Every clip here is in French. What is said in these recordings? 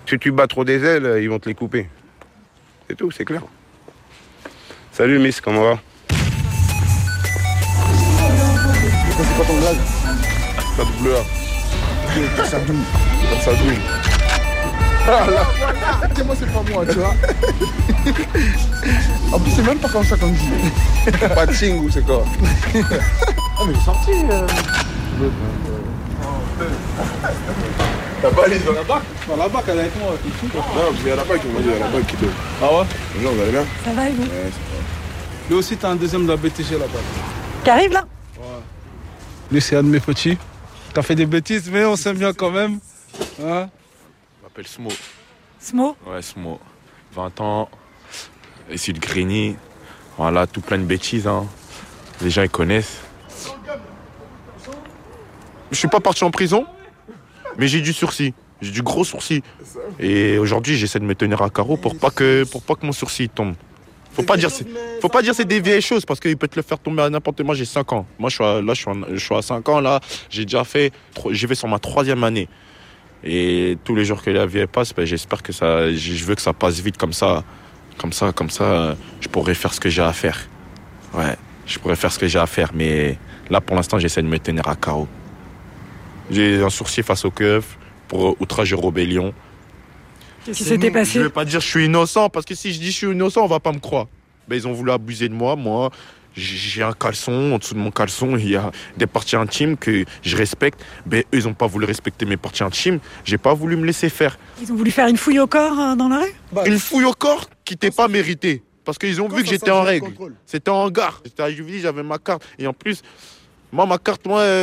Si tu bats trop des ailes, ils vont te les couper. C'est tout, c'est clair. Salut Miss, comment va? C'est quoi ton gage? Ça te bleu là. Ça douille. Ça douille. Ah là, moi c'est pas moi, tu vois. En plus c'est même pas comme ça qu'on dit. Pas de ching ou c'est quoi? Ah mais il est sorti. T'as pas allé dans la barque? Dans la barque avec moi, t'es fou quoi. Non, parce qu'il y a la barque, on m'a dit, il y a la barque qui dort. Ah ouais? Bonjour, vous allez bien? Ça va et vous? Ouais, ça va. Lui aussi t'as un deuxième de la BTG là-bas. Qui arrive là? Ouais. Lui c'est un de mes petits. T'as fait des bêtises mais on s'aime bien quand même. Hein? Je m'appelle Smo. Smo? Ouais, Smo. 20 ans, issu de Grigny. Voilà, tout plein de bêtises. Hein. Les gens, ils connaissent. Je suis pas parti en prison, mais j'ai du sursis. J'ai du gros sourcil. Et aujourd'hui, j'essaie de me tenir à carreau pour pas que mon sourcil tombe. Faut pas dire c'est des vieilles choses parce qu'il peut te le faire tomber à n'importe. Moi, j'ai 5 ans. Moi, je suis à 5 ans là. J'ai vais sur ma 3e année. Et tous les jours que la vie passe, j'espère que je veux que ça passe vite comme ça, je pourrais faire ce que j'ai à faire. Ouais, je pourrais faire ce que j'ai à faire, mais là pour l'instant j'essaie de me tenir à carreau. J'ai un sursis face au keuf pour outrage et rébellion. Qu'est-ce qui s'était passé? Je vais pas dire que je suis innocent, parce que si je dis que je suis innocent, on va pas me croire. Ils ont voulu abuser de moi, j'ai un caleçon, en dessous de mon caleçon, il y a des parties intimes que je respecte. Eux, ils n'ont pas voulu respecter mes parties intimes. J'ai pas voulu me laisser faire. Ils ont voulu faire une fouille au corps dans la rue? Une fouille au corps qui n'était pas méritée. Parce qu'ils ont vu que j'étais en règle. C'était en gare. J'étais à Juvisy, j'avais ma carte. Et en plus, moi, ma carte,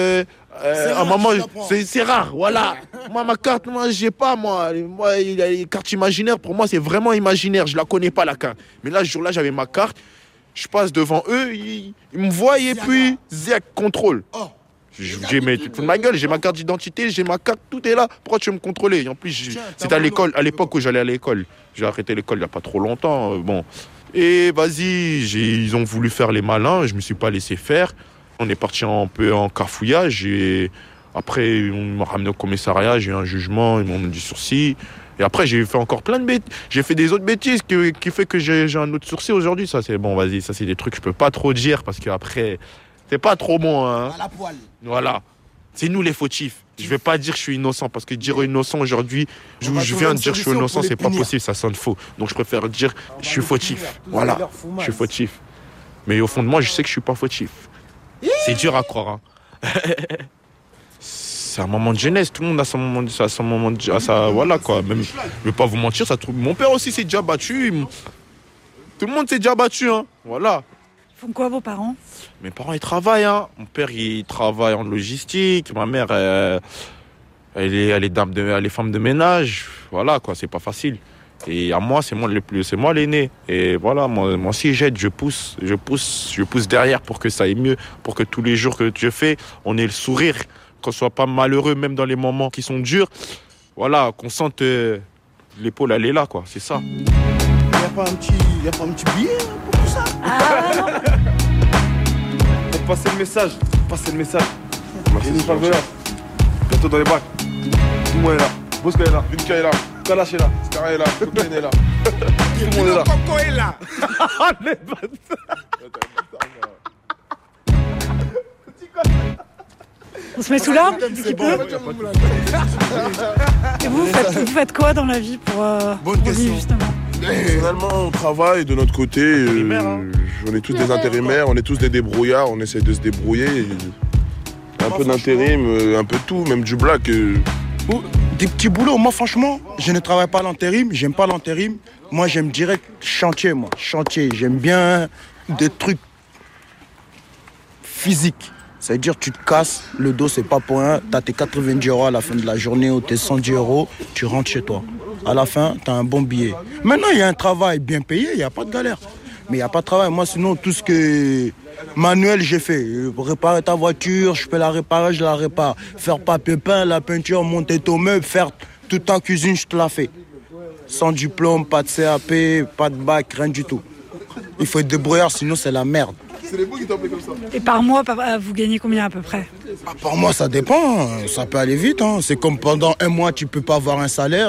à un moment, c'est rare, voilà. Moi, ma carte, j'ai pas, moi, les cartes imaginaires, pour moi, c'est vraiment imaginaire. Je la connais pas, la carte. Mais là, ce jour-là, j'avais ma carte. Je passe devant eux, ils me voient et puis, zéc, contrôle. J'ai mais tu te fous de ma gueule, j'ai ma carte d'identité, j'ai ma carte, tout est là. Pourquoi tu veux me contrôler? Et en plus, c'était à l'école, à l'époque où j'allais à l'école. J'ai arrêté l'école il n'y a pas trop longtemps. Bon. Et vas-y, ils ont voulu faire les malins, je me suis pas laissé faire. On est parti un peu en cafouillage. Et après, on m'a ramené au commissariat, j'ai eu un jugement, ils m'ont mis du sursis. Et après, j'ai fait encore plein de bêtises. J'ai fait des autres bêtises qui fait que j'ai un autre sursis aujourd'hui. Ça, c'est bon, vas-y, ça, c'est des trucs que je peux pas trop dire parce qu'après, c'est pas trop bon. Hein. À la poêle. Voilà. C'est nous les fautifs. Je vais pas dire que je suis innocent parce que dire innocent aujourd'hui, je viens de dire que je suis innocent, c'est pas possible, ça sonne faux. Donc je préfère dire je suis fautif. Voilà, je suis fautif. Mais au fond de moi, je sais que je suis pas fautif. C'est dur à croire. Hein. C'est un moment de jeunesse, tout le monde a son moment voilà quoi. Même, je vais pas vous mentir, mon père aussi s'est déjà battu. Tout le monde s'est déjà battu, hein. Voilà. Ils font quoi vos parents? Mes parents ils travaillent, hein. Mon père il travaille en logistique, ma mère elle est femme de ménage, voilà quoi, c'est pas facile. Et à moi c'est moi l'aîné. Et voilà, moi aussi j'aide, je pousse derrière pour que ça aille mieux, pour que tous les jours que je fais, on ait le sourire. Qu'on soit pas malheureux même dans les moments qui sont durs, voilà, qu'on sente l'épaule elle est là quoi, c'est ça. Y a pas un petit billet pour tout ça? Pour passer le message, Merci, c'est pas bientôt dans les bacs. Tout le monde est là. Bosco est là, Vinka est là, Kalash est là, Skara est là, Cocaine est là. Tout le monde est là. Coco est là. On se met sous l'arbre un petit peu? Et vous faites quoi dans la vie pour vivre justement? Personnellement, on travaille de notre côté. On est tous des intérimaires, on est tous des débrouillards, on essaie de se débrouiller. Un peu d'intérim, un peu tout, même du black. Des petits boulots, moi franchement, je ne travaille pas l'intérim, j'aime pas l'intérim. Moi j'aime direct chantier, j'aime bien des trucs physiques. C'est-à-dire tu te casses, le dos c'est pas pour rien, t'as tes 90 € à la fin de la journée ou tes 110 €, tu rentres chez toi. À la fin, t'as un bon billet. Maintenant il y a un travail bien payé, il n'y a pas de galère. Mais il n'y a pas de travail. Moi sinon tout ce que manuel j'ai fait. Réparer ta voiture, je peux la réparer, je la répare. Faire papier peint, la peinture, monter ton meuble, faire tout en cuisine, je te la fais. Sans diplôme, pas de CAP, pas de bac, rien du tout. Il faut être débrouillard, sinon c'est la merde. C'est les beaux qui t'appellent comme ça. Et par mois, vous gagnez combien à peu près? Par mois, ça dépend. Ça peut aller vite. Hein. C'est comme pendant un mois, tu peux pas avoir un salaire.